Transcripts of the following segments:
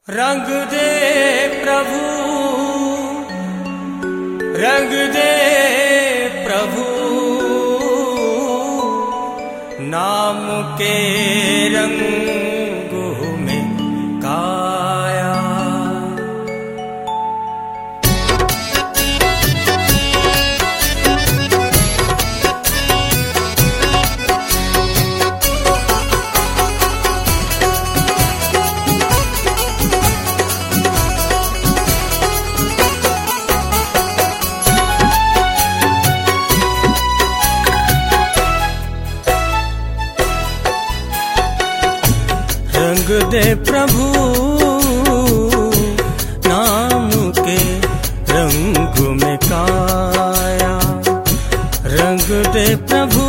रंग दे प्रभु, रंग दे प्रभु, नाम के रंगों में काया। रंग दे प्रभु, नाम के रंग में काया। रंग दे प्रभु,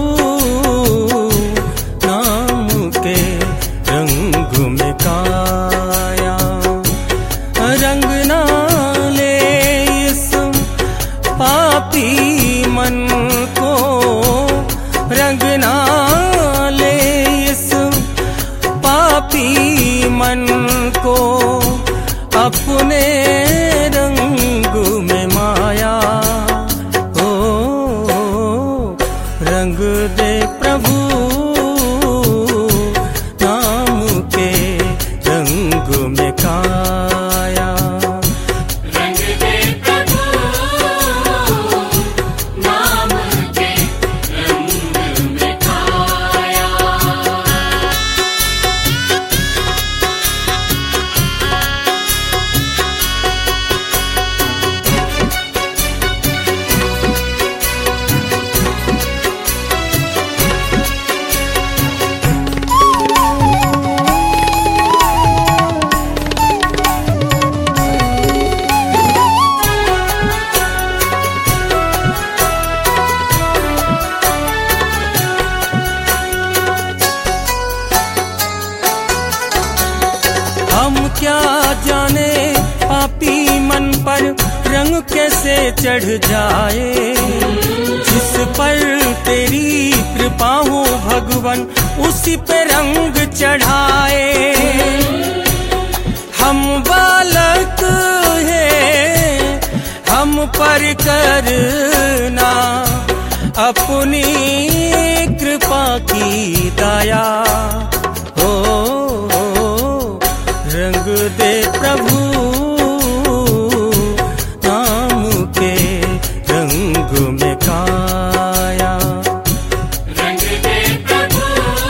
नाम के रंग में काया। रंग ना ले इस पापी मन को, रंग ना ले इस पापी मन को, अपने रंग में माया। ओ रंग दे प्रभु, नाम के रंग में काया। रंग दे प्रभु, नाम के रंग में काया। हम क्या जाने पापी मन पर रंग कैसे चढ़ जाए। जिस पर तेरी कृपा हो भगवन, उसी पे रंग चढ़ाए। हम बालक हैं, हम पर करना अपनी कृपा की दया। रंग दे प्रभु, नाम के रंग में काया। रंग दे प्रभु,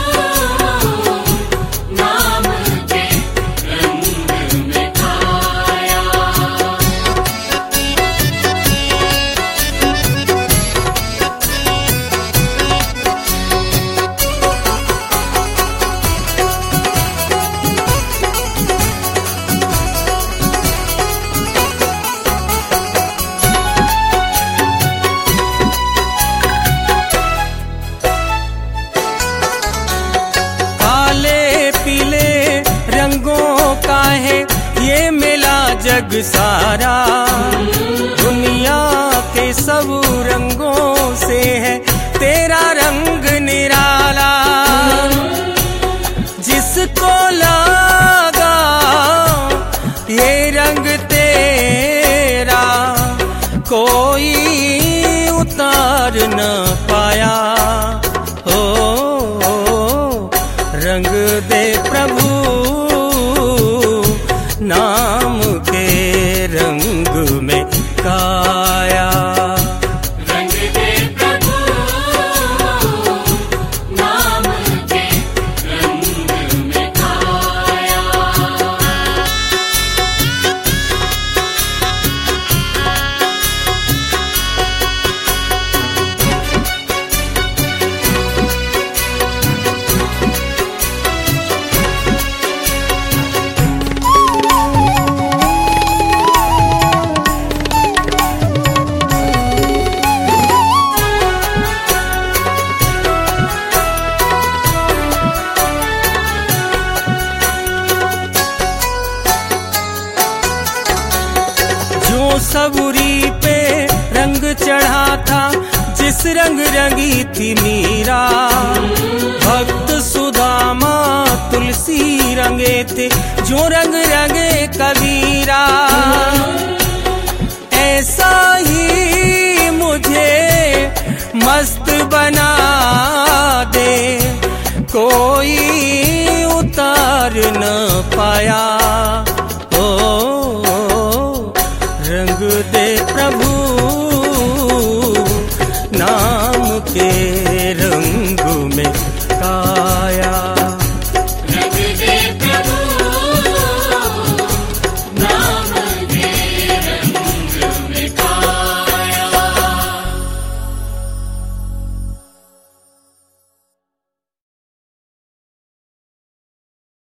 नाम के रंग में काया। रंगों का है ये मिला जग सारा। दुनिया के सब रंगों से है तेरा रंग निराला। जिसको लगा ये रंग तेरा, कोई उतार न पाया। रंग दे प्रभु, नाम के रंग में काया। रंग दे प्रभु, नाम के रंग में काया। सबूरी पे रंग चढ़ा था, जिस रंग रंगी थी मीरा। भक्त सुधा रामा तुलसी रंगे थे जो रंग रंगे कबीरा। ऐसा ही मुझे मस्त बना दे, कोई उतार न पाया।